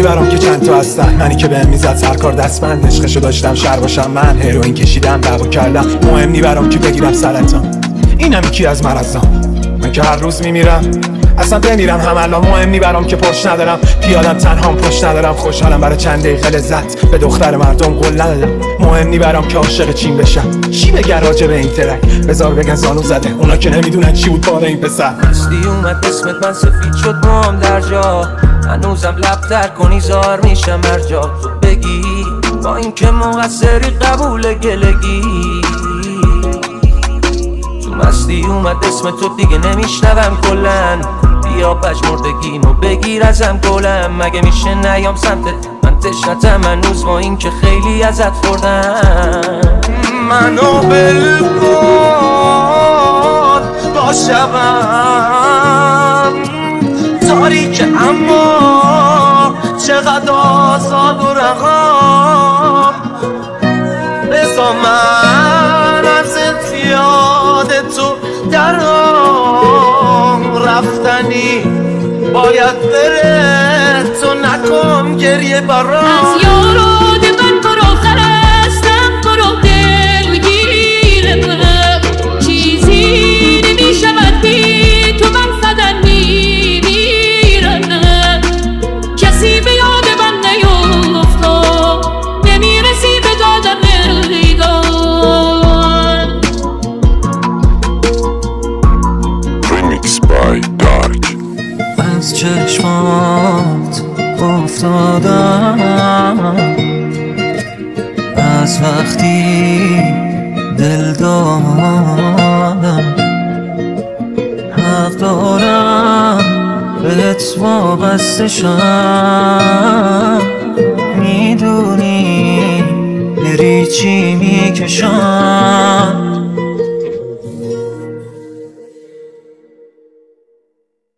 برام که چند تا هستن، منی که بهم میزد سرکار دستبند، عشقشو داشتم شر باشم من، هروئین کشیدم دعوا کردم، مهم نی برام که بگیرم سرطان. اینم یکی از مرضام، من که هر روز میمیرم اصلا بمیرم هم الان، مهم نی برام که پرش ندارم، پیادم تنهام پشت ندارم، خوشحالم برای چند دقیقه لذت، به دختر مردم قول ندادم، مهم نی برام که عاشق چین بشم. چی بگن راجع به این ترک؟ بذار بگن زانو زده، اونا که نمیدونن چی بود باره این پسر. مستی اومد اسمت من سفید شد موام در جا، هنوزم لب در کنی زار میشم هر جا تو بگی، با این که مقصری قبول گلگی. تو مستی اومد اسم تو دیگه نمیشنوم کلن، بیا پژمردگیمو بگیر ازم گلم، مگه میشه نیام سمتت من تشنتم هنوز، با این که خیلی ازت خوردم. منو بل کن با شبم تاریک اما چقدر آزاد و رهام، بذار من از انتیاد تو درام رفتنی باید بره، تو نکن گریه برام. از یاراد من برو خرستم، برو دل بگیره من، چیزی نمیشود بی تو من صدن میمیرم، کسی به یاد من نیفتاد، نمیرسی به دادن ریگان. Remix by Dark. از چشمات افتادم، از وقتی دل دادم، حق دارم بهت وابسته شم، میدونی بری چی میکشم.